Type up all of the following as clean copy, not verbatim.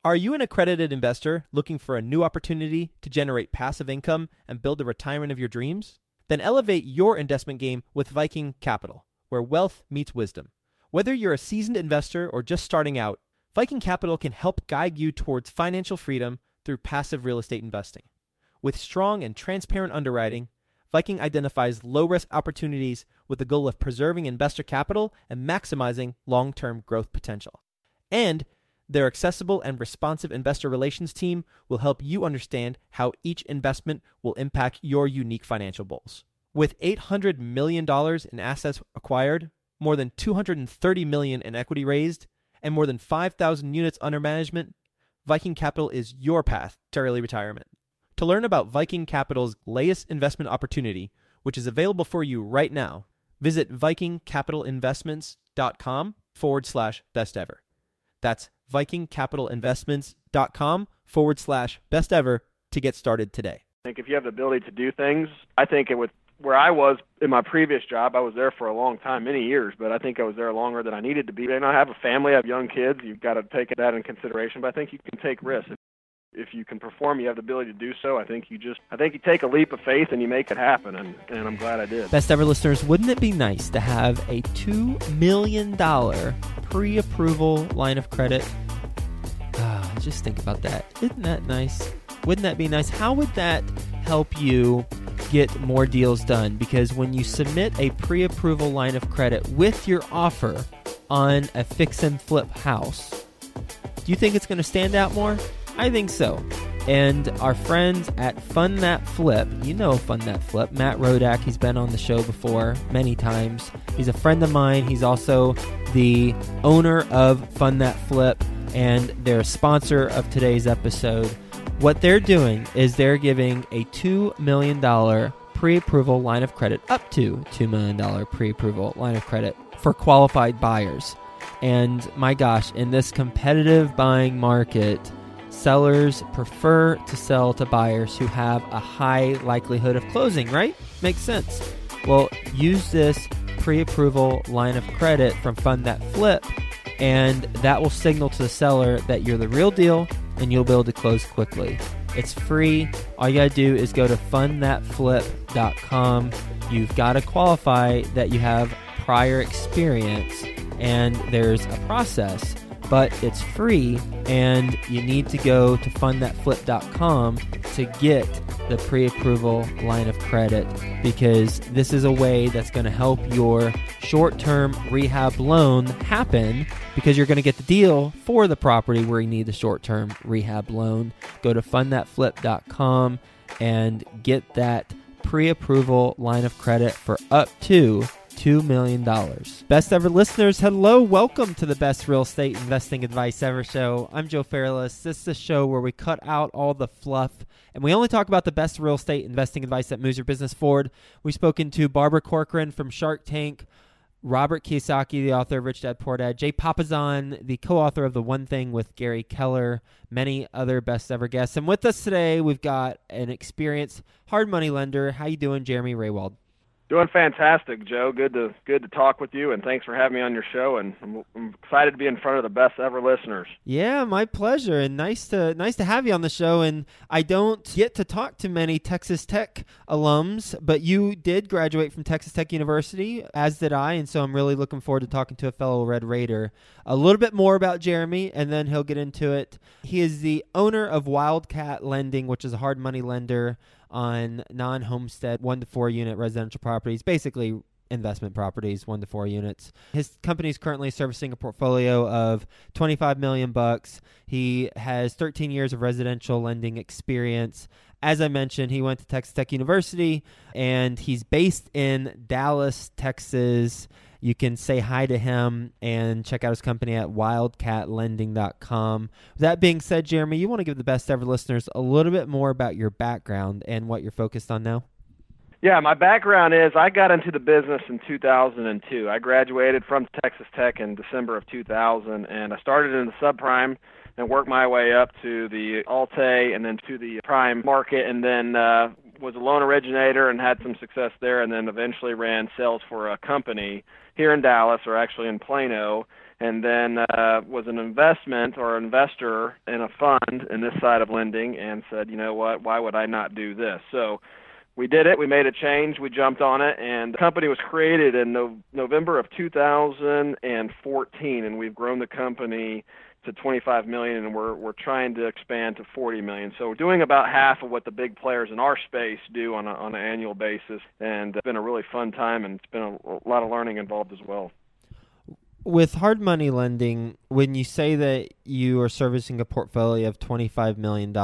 Are you an accredited investor looking for a new opportunity to generate passive income and build the retirement of your dreams? Then elevate your investment game with Viking Capital, where wealth meets wisdom. Whether you're a seasoned investor or just starting out, Viking Capital can help guide you towards financial freedom through passive real estate investing. With strong and transparent underwriting, Viking identifies low-risk opportunities with the goal of preserving investor capital and maximizing long-term growth potential. And their accessible and responsive investor relations team will help you understand how each investment will impact your unique financial goals. With $800 million in assets acquired, more than $230 million in equity raised, and more than 5,000 units under management, Viking Capital is your path to early retirement. To learn about Viking Capital's latest investment opportunity, which is available for you right now, visit vikingcapitalinvestments.com/best ever. That's vikingcapitalinvestments.com/best ever to get started today. I think if you have the ability to do things, I think it would, where I was in my previous job, I was there for a long time, many years, but I think I was there longer than I needed to be. And I have a family, I have young kids, you've got to take that in consideration, but I think you can take risks. If you can perform, you have the ability to do so. I think you take a leap of faith and you make it happen, and I'm glad I did. Best ever listeners, wouldn't it be nice to have a $2 million pre-approval line of credit? Just think about that. Isn't that nice? Wouldn't that be nice? How would that help you get more deals done? Because when you submit a pre-approval line of credit with your offer on a fix and flip house, do you think it's going to stand out more? I think so. And our friends at Fund That Flip, you know Fund That Flip, Matt Rodak, he's been on the show before many times. He's a friend of mine. He's also the owner of Fund That Flip, and they're a sponsor of today's episode. What they're doing is they're giving a $2 million pre-approval line of credit, up to $2 million pre-approval line of credit for qualified buyers. And my gosh, in this competitive buying market, sellers prefer to sell to buyers who have a high likelihood of closing, right? Makes sense. Well, use this pre-approval line of credit from Fund That Flip, and that will signal to the seller that you're the real deal and you'll be able to close quickly. It's free. All you got to do is go to fundthatflip.com. You've got to qualify that you have prior experience, and there's a process, but it's free, and you need to go to fundthatflip.com to get the pre-approval line of credit, because this is a way that's going to help your short-term rehab loan happen, because you're going to get the deal for the property where you need the short-term rehab loan. Go to fundthatflip.com and get that pre-approval line of credit for up to $2 million. Best ever listeners, hello. Welcome to the Best Real Estate Investing Advice Ever show. I'm Joe Fairless. This is a show where we cut out all the fluff and we only talk about the best real estate investing advice that moves your business forward. We've spoken to Barbara Corcoran from Shark Tank, Robert Kiyosaki, the author of Rich Dad Poor Dad, Jay Papasan, the co-author of The One Thing with Gary Keller, many other best ever guests. And with us today, we've got an experienced hard money lender. How you doing, Jeremy Raywald? Doing fantastic, Joe. Good to talk with you, and thanks for having me on your show. And I'm excited to be in front of the best ever listeners. Yeah, my pleasure, and nice to have you on the show. And I don't get to talk to many Texas Tech alums, but you did graduate from Texas Tech University, as did I, and so I'm really looking forward to talking to a fellow Red Raider. A little bit more about Jeremy, and then he'll get into it. He is the owner of Wildcat Lending, which is a hard money lender on non-homestead 1 to 4 unit residential properties, basically investment properties, 1 to 4 units. His company is currently servicing a portfolio of $25 million. He has 13 years of residential lending experience. As I mentioned, he went to Texas Tech University, and he's based in Dallas, Texas. You can say hi to him and check out his company at wildcatlending.com. With that being said, Jeremy, you want to give the best ever listeners a little bit more about your background and what you're focused on now? Yeah, my background is I got into the business in 2002. I graduated from Texas Tech in December of 2000, and I started in the subprime and worked my way up to the Alt-A and then to the prime market, and then was a loan originator and had some success there, and then eventually ran sales for a company here in Dallas, or actually in Plano, and then was an investment or investor in a fund in this side of lending and said, you know what, why would I not do this? So we did it. We made a change. We jumped on it, and the company was created in November of 2014, and we've grown the company to 25 million, and we're trying to expand to 40 million. So we're doing about half of what the big players in our space do on an annual basis, and it's been a really fun time, and it's been a lot of learning involved as well. With hard money lending, when you say that you are servicing a portfolio of $25 million,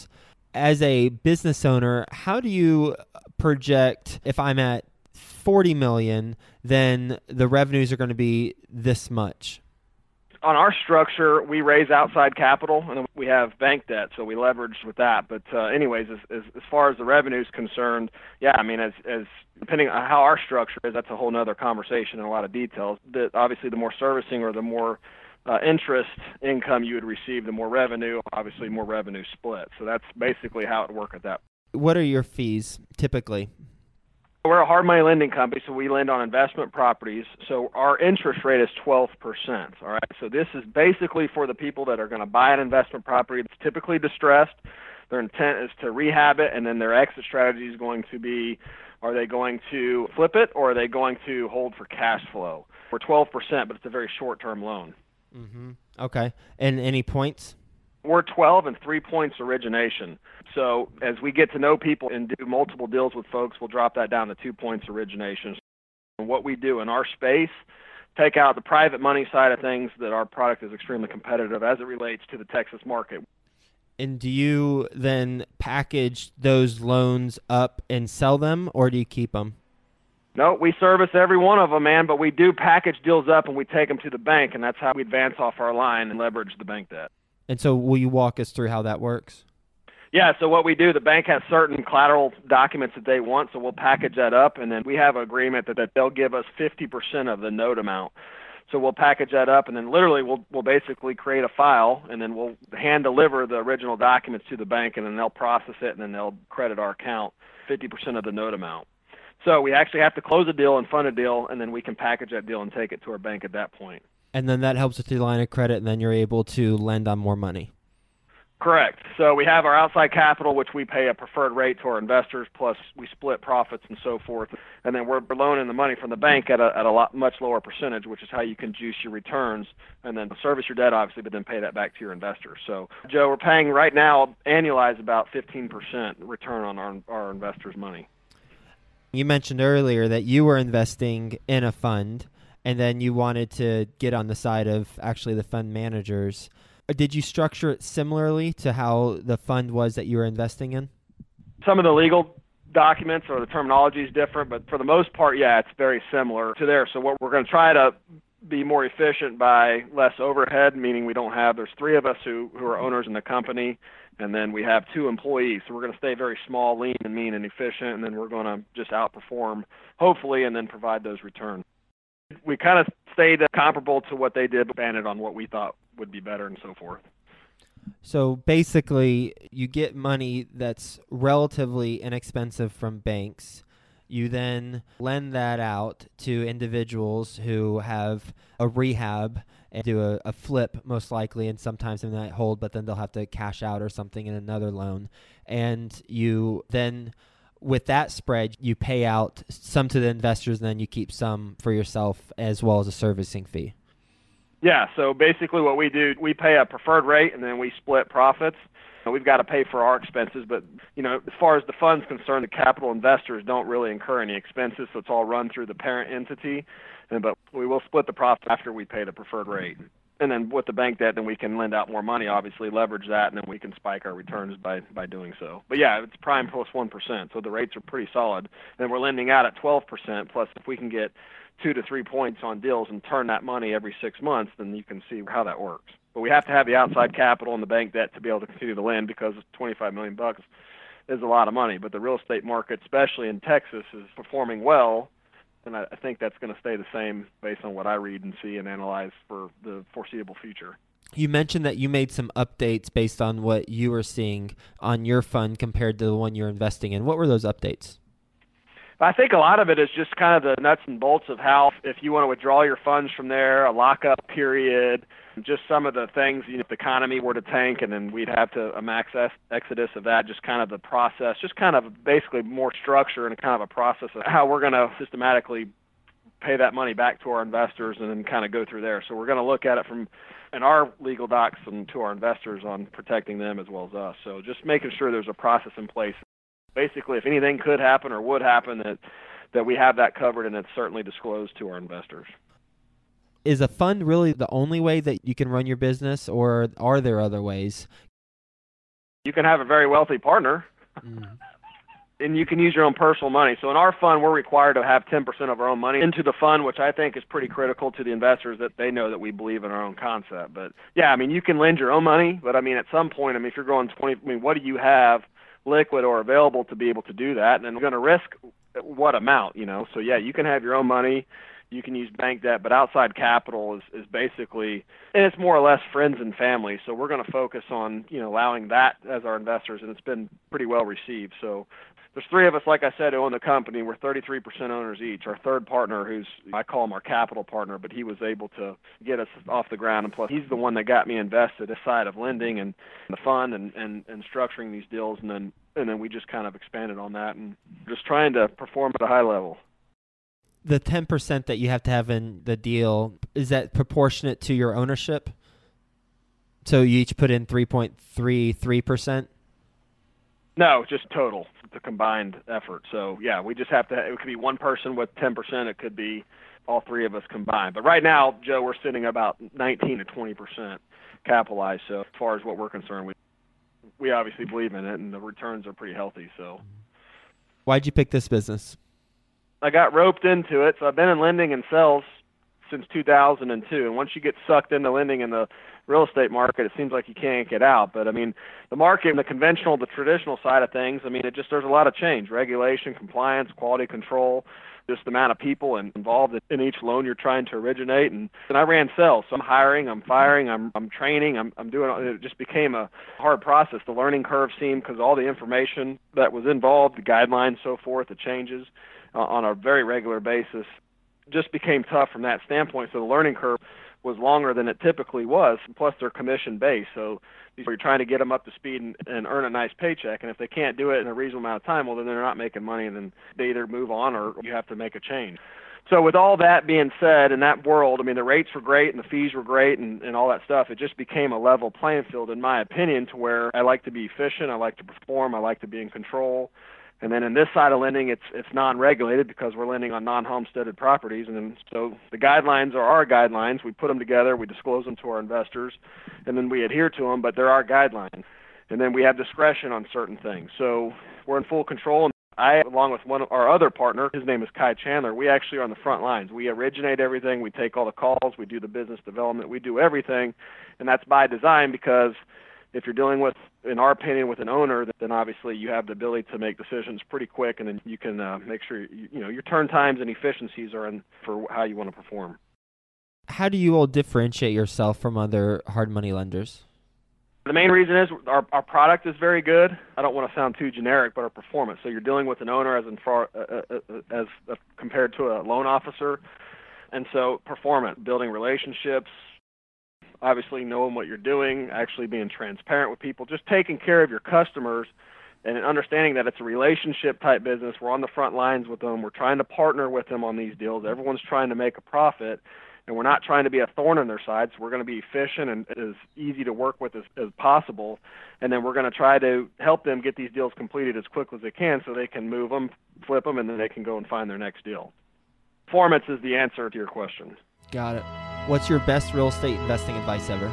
as a business owner, how do you project if I'm at 40 million, then the revenues are going to be this much? On our structure, we raise outside capital, and we have bank debt, so we leverage with that. But anyways, as far as the revenue is concerned, yeah, I mean, as depending on how our structure is, that's a whole nother conversation and a lot of details. That obviously, the more servicing or the more interest income you would receive, the more revenue, obviously more revenue split. So that's basically how it would work at that. What are your fees typically? We're a hard money lending company, so we lend on investment properties. So our interest rate is 12%. All right. So this is basically for the people that are going to buy an investment property that's typically distressed. Their intent is to rehab it, and then their exit strategy is going to be, are they going to flip it or are they going to hold for cash flow? We're 12%, but it's a very short-term loan. Mm-hmm. Okay. And any points? We're 12 and 3 points origination. So as we get to know people and do multiple deals with folks, we'll drop that down to 2 points origination. And what we do in our space, take out the private money side of things, that our product is extremely competitive as it relates to the Texas market. And do you then package those loans up and sell them, or do you keep them? No, we service every one of them, man, but we do package deals up and we take them to the bank, and that's how we advance off our line and leverage the bank debt. And so will you walk us through how that works? Yeah, so what we do, the bank has certain collateral documents that they want, so we'll package that up, and then we have an agreement that they'll give us 50% of the note amount. So we'll package that up, and then literally we'll basically create a file, and then we'll hand deliver the original documents to the bank, and then they'll process it, and then they'll credit our account 50% of the note amount. So we actually have to close a deal and fund a deal, and then we can package that deal and take it to our bank at that point. And then that helps with your line of credit, and then you're able to lend on more money. Correct. So we have our outside capital, which we pay a preferred rate to our investors, plus we split profits and so forth. And then we're loaning the money from the bank at a much lower percentage, which is how you can juice your returns and then service your debt, obviously, but then pay that back to your investors. So, Joe, we're paying right now, annualized, about 15% return on our investors' money. You mentioned earlier that you were investing in a fund, and then you wanted to get on the side of actually the fund managers. Did you structure it similarly to how the fund was that you were investing in? Some of the legal documents or the terminology is different, but for the most part, yeah, it's very similar to there. So what we're going to try to be more efficient by less overhead, meaning there's 3 of us who are owners in the company, and then we have 2 employees. So we're going to stay very small, lean and mean and efficient, and then we're going to just outperform, hopefully, and then provide those returns. We kind of stayed comparable to what they did, but expanded on what we thought would be better and so forth. So basically, you get money that's relatively inexpensive from banks. You then lend that out to individuals who have a rehab and do a flip, most likely, and sometimes they might hold, but then they'll have to cash out or something in another loan. And you then, with that spread, you pay out some to the investors, and then you keep some for yourself as well as a servicing fee. Yeah, so basically what we do, we pay a preferred rate, and then we split profits. We've got to pay for our expenses, but as far as the fund's concerned, the capital investors don't really incur any expenses, so it's all run through the parent entity. But we will split the profit after we pay the preferred rate. And then with the bank debt, then we can lend out more money, obviously, leverage that, and then we can spike our returns by doing so. But yeah, it's prime plus 1%, so the rates are pretty solid. And we're lending out at 12%, plus if we can get 2 to 3 points on deals and turn that money every 6 months, then you can see how that works. But we have to have the outside capital and the bank debt to be able to continue to lend, because $25 million is a lot of money. But the real estate market, especially in Texas, is performing well, and I think that's going to stay the same based on what I read and see and analyze for the foreseeable future. You mentioned that you made some updates based on what you were seeing on your fund compared to the one you're investing in. What were those updates? But I think a lot of it is just kind of the nuts and bolts of how, if you want to withdraw your funds from there, a lockup period, just some of the things, if the economy were to tank and then we'd have to a max exodus of that, just kind of the process, just kind of basically more structure and kind of a process of how we're going to systematically pay that money back to our investors and then kind of go through there. So we're going to look at it from in our legal docs and to our investors on protecting them as well as us. So just making sure there's a process in place. Basically, if anything could happen or would happen, that we have that covered and it's certainly disclosed to our investors. Is a fund really the only way that you can run your business, or are there other ways? You can have a very wealthy partner, and you can use your own personal money. So in our fund, we're required to have 10% of our own money into the fund, which I think is pretty critical to the investors, that they know that we believe in our own concept. But, yeah, you can lend your own money, but, at some point, if you're going 20, what do you have liquid or available to be able to do that? And then we're going to risk what amount, So, yeah, you can have your own money. You can use bank debt, but outside capital is basically, and it's more or less friends and family. So we're going to focus on, allowing that as our investors, and it's been pretty well received. So there's three of us, like I said, who own the company. We're 33% owners each. Our third partner, I call him our capital partner, but he was able to get us off the ground. And plus, he's the one that got me invested aside of lending and the fund and structuring these deals. And then we just kind of expanded on that and just trying to perform at a high level. The 10% that you have to have in the deal, is that proportionate to your ownership? So you each put in 3.33%? No, just total, the combined effort. So, yeah, we just have to, it could be one person with 10%. It could be all three of us combined. But right now, Joe, we're sitting about 19 to 20% capitalized. So as far as what we're concerned, we obviously believe in it, and the returns are pretty healthy. So, why'd you pick this business? I got roped into it. So I've been in lending and sales since 2002. And once you get sucked into lending in the real estate market, it seems like you can't get out. But, the market, the conventional, the traditional side of things, there's a lot of change, regulation, compliance, quality control, just the amount of people involved in each loan you're trying to originate. And I ran sales. So I'm hiring, I'm firing, I'm training, I'm doing, it just became a hard process. The learning curve seemed, because all the information that was involved, the guidelines, so forth, the changes, on a very regular basis, just became tough from that standpoint. So the learning curve was longer than it typically was. Plus, they're commission-based, so you're trying to get them up to speed and earn a nice paycheck. And if they can't do it in a reasonable amount of time, well, then they're not making money, and then they either move on or you have to make a change. So with all that being said, in that world, the rates were great and the fees were great and all that stuff. It just became a level playing field, in my opinion, to where I like to be efficient, I like to perform, I like to be in control. And then in this side of lending, it's non-regulated because we're lending on non-homesteaded properties. And then, so the guidelines are our guidelines. We put them together, we disclose them to our investors, and then we adhere to them, but they're our guidelines. And then we have discretion on certain things. So we're in full control. And I, along with one of our other partner, his name is Kai Chandler, we actually are on the front lines. We originate everything. We take all the calls. We do the business development. We do everything. And that's by design, because if you're dealing with, in our opinion, with an owner, then obviously you have the ability to make decisions pretty quick, and then you can make sure your turn times and efficiencies are in for how you want to perform. How do you all differentiate yourself from other hard money lenders? The main reason is our product is very good. I don't want to sound too generic, but our performance. So you're dealing with an owner as compared to a loan officer, and so performance, building relationships, obviously knowing what you're doing, actually being transparent with people, just taking care of your customers and understanding that it's a relationship type business. We're on the front lines with them. We're trying to partner with them on these deals. Everyone's trying to make a profit, and we're not trying to be a thorn in their sides. We're going to be efficient and as easy to work with as possible, and then we're going to try to help them get these deals completed as quickly as they can so they can move them, flip them, and then they can go and find their next deal. Performance is the answer to your question. Got it. What's your best real estate investing advice ever?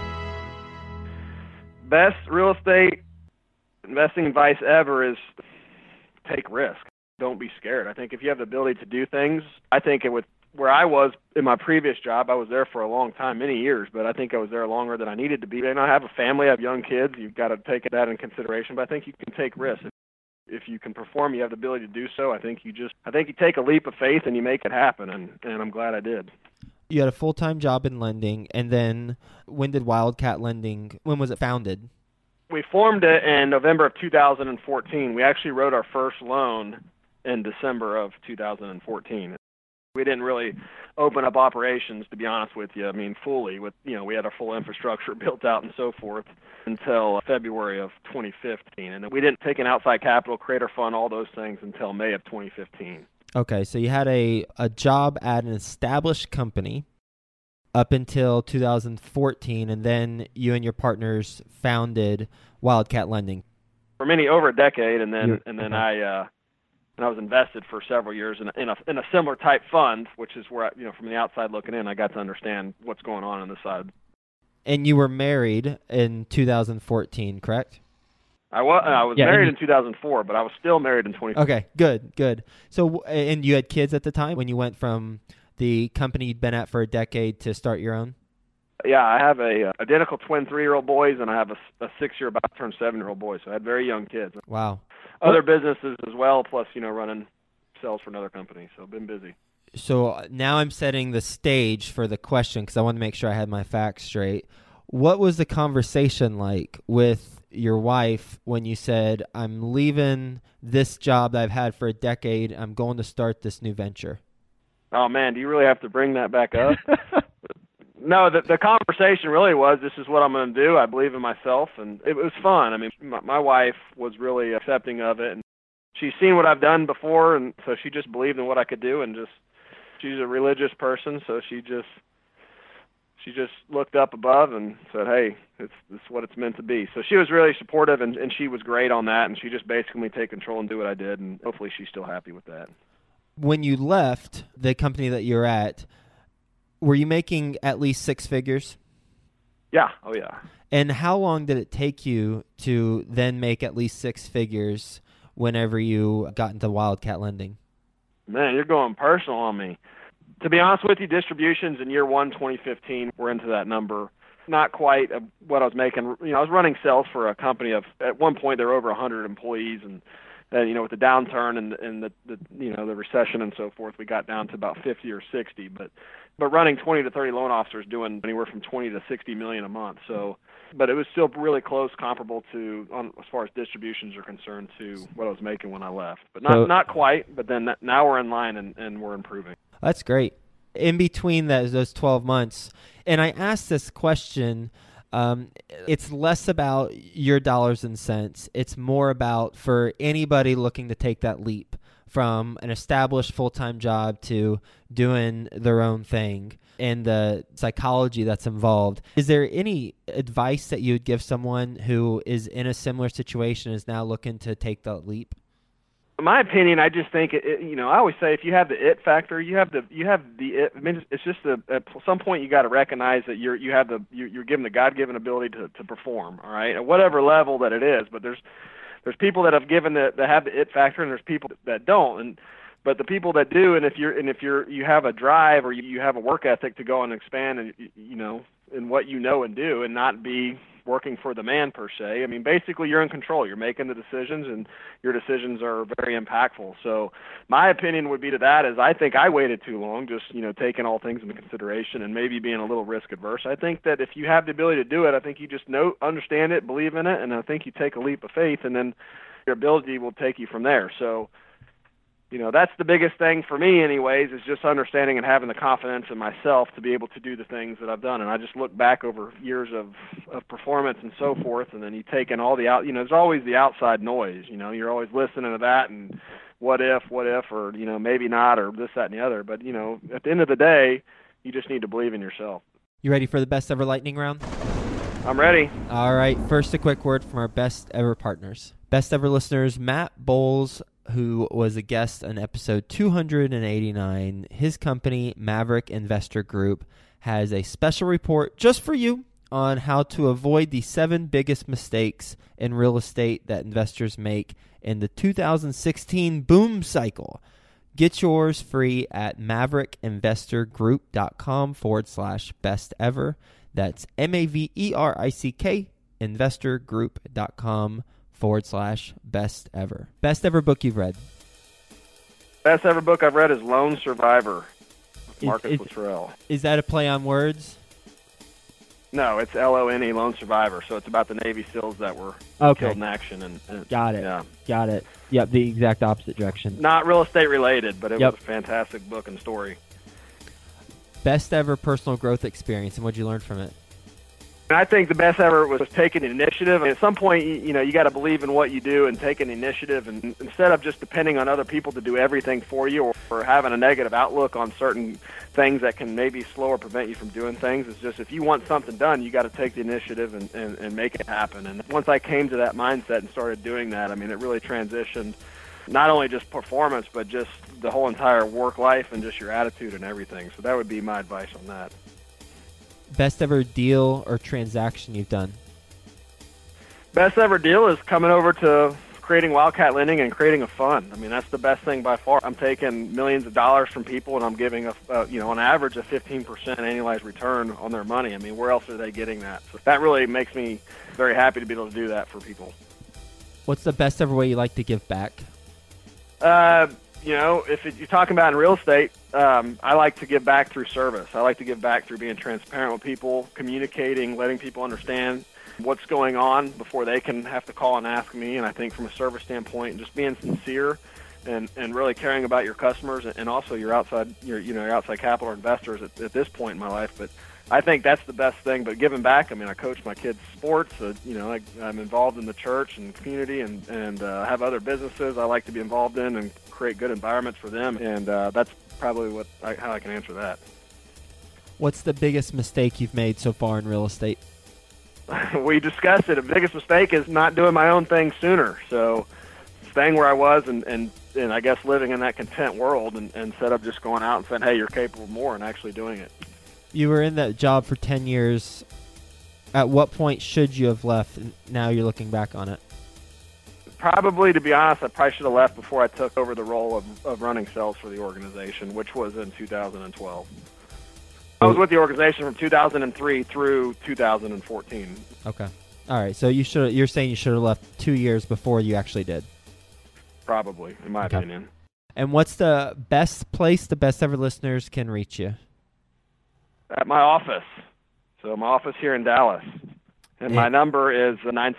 Best real estate investing advice ever is take risk. Don't be scared. I think if you have the ability to do things, I think where I was in my previous job, I was there for a long time, many years, but I think I was there longer than I needed to be. And I have a family, I have young kids. You've got to take that in consideration, but I think you can take risks. If you can perform, you have the ability to do so. I think you take a leap of faith and you make it happen, and I'm glad I did. You had a full-time job in lending, and then when did Wildcat Lending, when was it founded? We formed it in November of 2014. We actually wrote our first loan in December of 2014. We didn't really open up operations, to be honest with you. I mean, fully with, we had our full infrastructure built out and so forth until February of 2015. And then we didn't take an outside capital, creator fund, all those things until May of 2015. Okay, so you had a job at an established company up until 2014, and then you and your partners founded Wildcat Lending. For many, over a decade, and then I was invested for several years in a similar type fund, which is where from the outside looking in, I got to understand what's going on this side. And you were married in 2014, correct? I was married in 2004, but I was still married in 2014. Okay, good. So, and you had kids at the time when you went from the company you'd been at for a decade to start your own? Yeah, I have a identical twin 3-year-old boys, and I have a 6-year, about to turn 7-year-old boy. So I had very young kids. Wow. Other businesses as well, plus running sales for another company. So I've been busy. So now I'm setting the stage for the question because I want to make sure I had my facts straight. What was the conversation like with your wife when you said, I'm leaving this job that I've had for a decade, I'm going to start this new venture? Oh, man, do you really have to bring that back up? No, the conversation really was, this is what I'm going to do. I believe in myself, and it was fun. I mean, my wife was really accepting of it, and she's seen what I've done before, and so she just believed in what I could do, and she's a religious person, so she just looked up above and said, hey, this is what it's meant to be. So she was really supportive, and she was great on that, and she just basically made me take control and do what I did, and hopefully she's still happy with that. When you left the company that you're at, were you making at least 6 figures? Yeah. Oh, yeah. And how long did it take you to then make at least 6 figures whenever you got into Wildcat Lending? Man, you're going personal on me. To be honest with you, distributions in year 1, 2015, were into that number. Not quite what I was making. I was running sales for a company of, at one point, there were over 100 employees, and with the downturn and the recession and so forth, we got down to about 50 or 60. But running 20 to 30 loan officers doing anywhere from 20 to 60 million a month. So, but it was still really close, comparable to, as far as distributions are concerned, to what I was making when I left. But not quite. But then now we're in line and we're improving. That's great. In between those 12 months, and I asked this question. It's less about your dollars and cents. It's more about for anybody looking to take that leap from an established full-time job to doing their own thing and the psychology that's involved. Is there any advice that you would give someone who is in a similar situation, is now looking to take that leap? In my opinion, I just think I always say if you have the it factor, you have the it. I mean, it's just at some point you got to recognize that you're given the God-given ability to perform. All right, at whatever level that it is. But there's people that have that have the it factor, and there's people that don't. But the people that do, and if you have a drive or you have a work ethic to go and expand, and in what you know and do, and not be working for the man per se. I mean, basically you're in control. You're making the decisions, and your decisions are very impactful. So my opinion would be to that is I think I waited too long, just, taking all things into consideration and maybe being a little risk adverse. I think that if you have the ability to do it, I think you just understand it, believe in it, and I think you take a leap of faith, and then your ability will take you from there. So, that's the biggest thing for me anyways, is just understanding and having the confidence in myself to be able to do the things that I've done. And I just look back over years of performance and so forth, and then you take in all the there's always the outside noise. You're always listening to that and what if, or, maybe not, or this, that, and the other. But, at the end of the day, you just need to believe in yourself. You ready for the best ever lightning round? I'm ready. All right. First, a quick word from our best ever partners. Best ever listeners, Matt Bowles, who was a guest on episode 289. His company, Maverick Investor Group, has a special report just for you on how to avoid the 7 biggest mistakes in real estate that investors make in the 2016 boom cycle. Get yours free at maverickinvestorgroup.com/best ever. That's MAVERICK investorgroup.com/best ever. Best ever book you've read? Best ever book I've read is Lone Survivor, Marcus Luttrell. Is that a play on words? No, it's LONE, Lone Survivor. So it's about the Navy SEALs that were killed in action. And Got it. Yeah. Got it. Yep, the exact opposite direction. Not real estate related, but it was a fantastic book and story. Best ever personal growth experience, and what'd you learn from it? And I think the best ever was taking initiative. And at some point, you got to believe in what you do and take an initiative. And instead of just depending on other people to do everything for you, or having a negative outlook on certain things that can maybe slow or prevent you from doing things, it's just if you want something done, you got to take the initiative and make it happen. And once I came to that mindset and started doing that, I mean, it really transitioned not only just performance, but just the whole entire work life and just your attitude and everything. So that would be my advice on that. Best ever deal or transaction you've done? Best ever deal is coming over to creating Wildcat Lending and creating a fund. I mean, that's the best thing by far. I'm taking millions of dollars from people, and I'm giving on average a 15% annualized return on their money. I mean, where else are they getting that? So that really makes me very happy to be able to do that for people. What's the best ever way you like to give back? If you're talking about in real estate, I like to give back through service. I like to give back through being transparent with people, communicating, letting people understand what's going on before they can have to call and ask me. And I think from a service standpoint, just being sincere and really caring about your customers and also your outside capital investors at this point in my life. But I think that's the best thing. But giving back, I mean, I coach my kids' sports. I'm involved in the church and community, and have other businesses I like to be involved in and create good environments for them. And that's probably how I can answer that. What's the biggest mistake you've made so far in real estate? We discussed it. The biggest mistake is not doing my own thing sooner. So staying where I was and I guess living in that content world instead of just going out and saying, hey, you're capable of more, and actually doing it. You were in that job for 10 years. At what point should you have left? Now you're looking back on it. Probably, to be honest, I probably should have left before I took over the role of running sales for the organization, which was in 2012. I was with the organization from 2003 through 2014. Okay. All right. So you're saying you should have left 2 years before you actually did? Probably, in my opinion. And what's the best place the Best Ever listeners can reach you? At my office. So my office here in Dallas. And my number is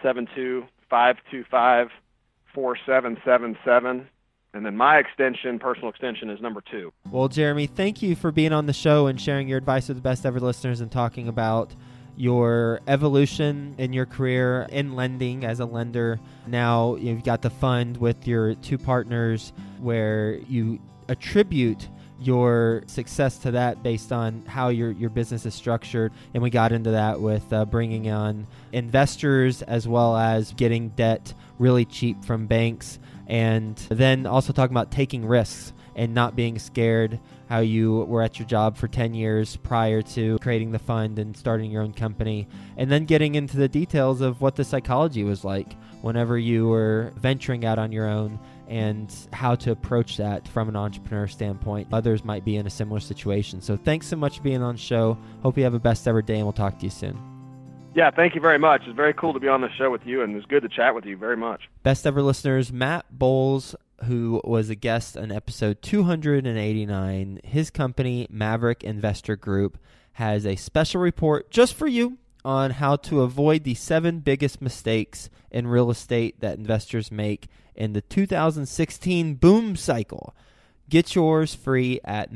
972-525-4777. And then my personal extension, is number 2. Well, Jeremy, thank you for being on the show and sharing your advice with the Best Ever listeners and talking about your evolution in your career in lending as a lender. Now you've got the fund with your 2 partners where you attribute your success to that based on how your business is structured. And we got into that with bringing on investors as well as getting debt really cheap from banks. And then also talking about taking risks and not being scared, how you were at your job for 10 years prior to creating the fund and starting your own company. And then getting into the details of what the psychology was like whenever you were venturing out on your own and how to approach that from an entrepreneur standpoint. Others might be in a similar situation. So thanks so much for being on the show. Hope you have a best ever day, and we'll talk to you soon. Yeah, thank you very much. It's very cool to be on the show with you, and it's good to chat with you very much. Best Ever listeners, Matt Bowles, who was a guest on episode 289, his company, Maverick Investor Group, has a special report just for you on how to avoid the 7 biggest mistakes in real estate that investors make in the 2016 boom cycle. Get yours free at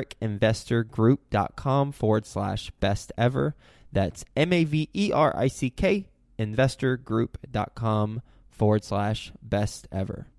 maverickinvestorgroup.com/best ever. That's MAVERICK investorgroup.com/best ever.